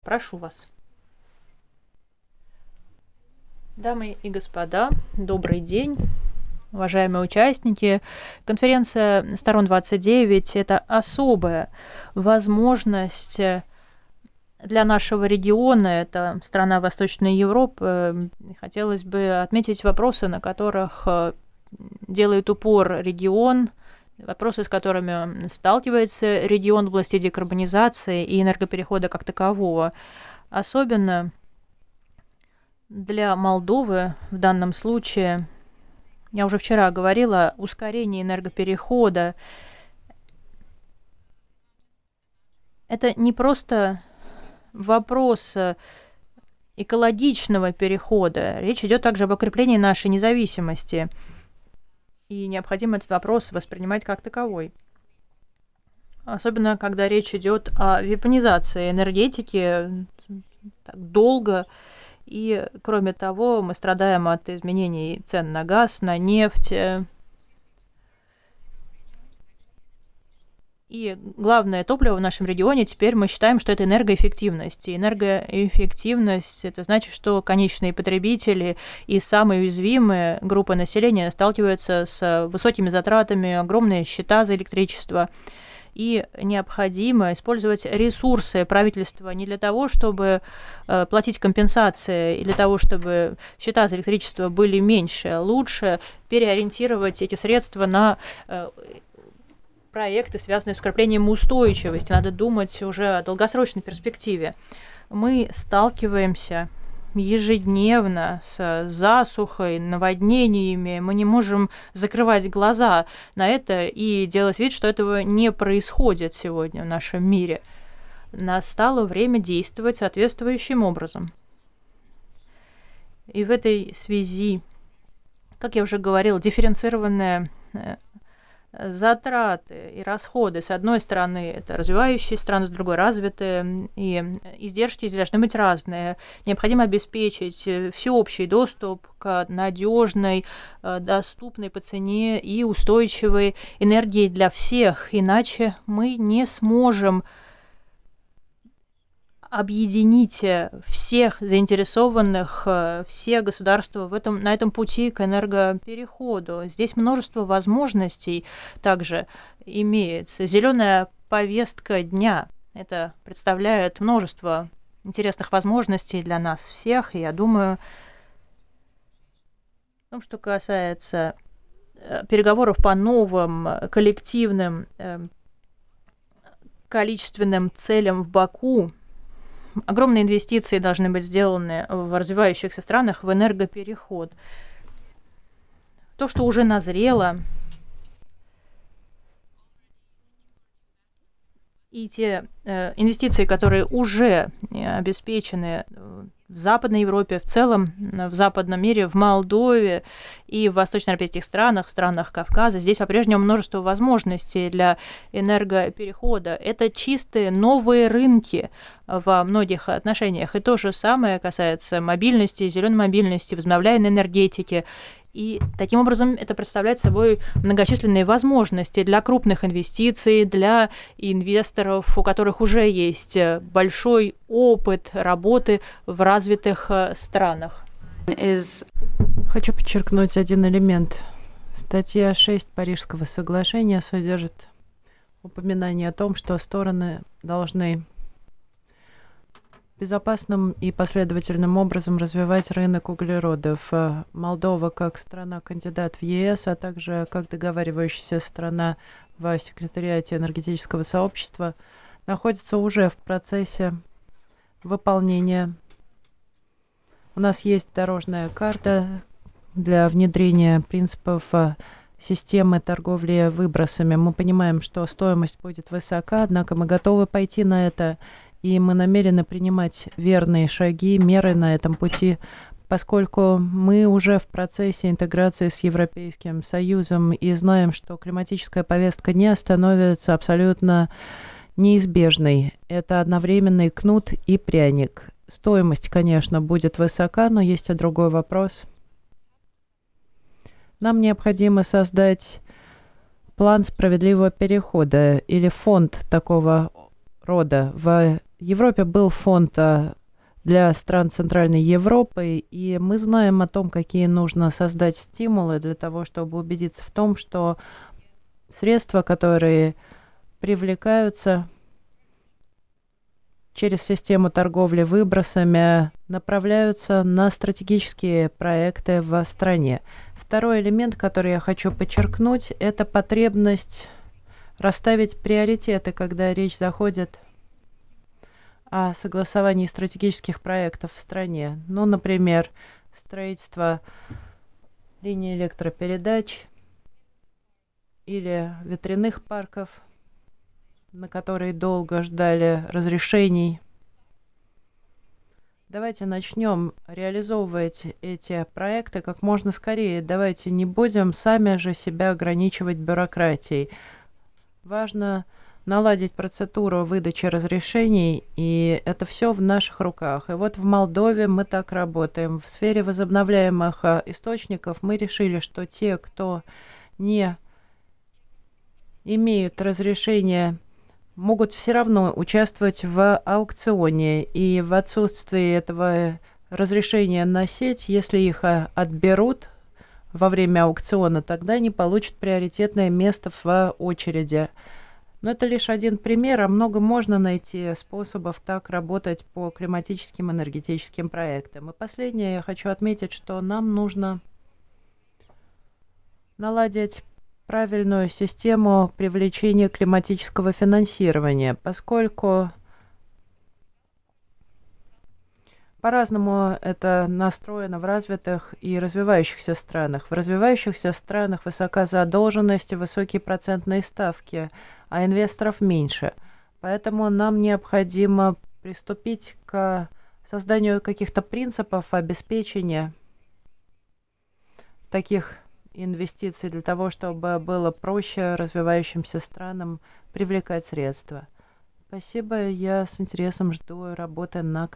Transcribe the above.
Прошу вас. Дамы и господа, добрый день, уважаемые участники. Конференция «Сторон 29» — это особая возможность для нашего региона, это страна Восточной Европы. Хотелось бы отметить вопросы, на которых делает упор регион, вопросы, с которыми сталкивается регион в области декарбонизации и энергоперехода как такового. Особенно для Молдовы в данном случае, я уже вчера говорила, ускорение энергоперехода — это не просто вопрос экологичного перехода. Речь идет также об укреплении нашей независимости. И необходимо этот вопрос воспринимать как таковой. Особенно, когда речь идет о вепонизации энергетики так долго. И, кроме того, мы страдаем от изменений цен на газ, на нефть. И главное топливо в нашем регионе теперь мы считаем, что это энергоэффективность. И энергоэффективность — это значит, что конечные потребители и самые уязвимые группы населения сталкиваются с высокими затратами, огромные счета за электричество. И необходимо использовать ресурсы правительства не для того, чтобы платить компенсации, или для того, чтобы счета за электричество были меньше. Лучше переориентировать эти средства на проекты, связанные с укреплением устойчивости. Надо думать уже о долгосрочной перспективе. Мы сталкиваемся ежедневно с засухой, наводнениями. Мы не можем закрывать глаза на это и делать вид, что этого не происходит сегодня в нашем мире. Настало время действовать соответствующим образом. И в этой связи, как я уже говорила, дифференцированная затраты и расходы. С одной стороны, это развивающие страны, с другой — развитые, и издержки здесь должны быть разные. Необходимо обеспечить всеобщий доступ к надежной, доступной по цене и устойчивой энергии для всех, иначе мы не сможем объедините всех заинтересованных, все государства на этом пути к энергопереходу. Здесь множество возможностей также имеется. Зеленая повестка дня. Это представляет множество интересных возможностей для нас всех. И я думаю, в том, что касается переговоров по новым коллективным количественным целям в Баку, огромные инвестиции должны быть сделаны в развивающихся странах в энергопереход. То, что уже назрело, и те инвестиции, которые уже обеспечены в Западной Европе, в целом в западном мире, в Молдове и в восточноевропейских странах, в странах Кавказа, здесь по-прежнему множество возможностей для энергоперехода. Это чистые новые рынки во многих отношениях. И то же самое касается мобильности, зеленой мобильности, возобновляемой энергетики. И таким образом это представляет собой многочисленные возможности для крупных инвестиций, для инвесторов, у которых уже есть большой опыт работы в развитых странах. Хочу подчеркнуть один элемент. Статья 6 Парижского соглашения содержит упоминание о том, что стороны должны безопасным и последовательным образом развивать рынок углеродов. Молдова, как страна-кандидат в ЕС, а также как договаривающаяся страна в секретариате энергетического сообщества, находится уже в процессе выполнения. У нас есть дорожная карта для внедрения принципов системы торговли выбросами. Мы понимаем, что стоимость будет высока, однако мы готовы пойти на это, и мы намерены принимать верные шаги, меры на этом пути, поскольку мы уже в процессе интеграции с Европейским Союзом и знаем, что климатическая повестка не становится абсолютно неизбежной. Это одновременный кнут и пряник. Стоимость, конечно, будет высока, но есть и другой вопрос. Нам необходимо создать план справедливого перехода или фонд такого рода в Европе был фонд для стран Центральной Европы, и мы знаем о том, какие нужно создать стимулы для того, чтобы убедиться в том, что средства, которые привлекаются через систему торговли выбросами, направляются на стратегические проекты в стране. Второй элемент, который я хочу подчеркнуть, это потребность расставить приоритеты, когда речь заходит о согласовании стратегических проектов в стране. Ну, например, строительство линий электропередач или ветряных парков, на которые долго ждали разрешений. Давайте начнем реализовывать эти проекты как можно скорее. Давайте не будем сами же себя ограничивать бюрократией. Важно наладить процедуру выдачи разрешений, и это все в наших руках. И вот в Молдове мы так работаем. В сфере возобновляемых источников мы решили, что те, кто не имеют разрешение, могут все равно участвовать в аукционе. И в отсутствии этого разрешения на сеть, если их отберут во время аукциона, тогда они получат приоритетное место в очереди. Но это лишь один пример, а много можно найти способов так работать по климатическим энергетическим проектам. И последнее, я хочу отметить, что нам нужно наладить правильную систему привлечения климатического финансирования, поскольку по-разному это настроено в развитых и развивающихся странах. В развивающихся странах высока задолженность и высокие процентные ставки, а инвесторов меньше. Поэтому нам необходимо приступить к созданию каких-то принципов обеспечения таких инвестиций для того, чтобы было проще развивающимся странам привлекать средства. Спасибо, я с интересом жду работы на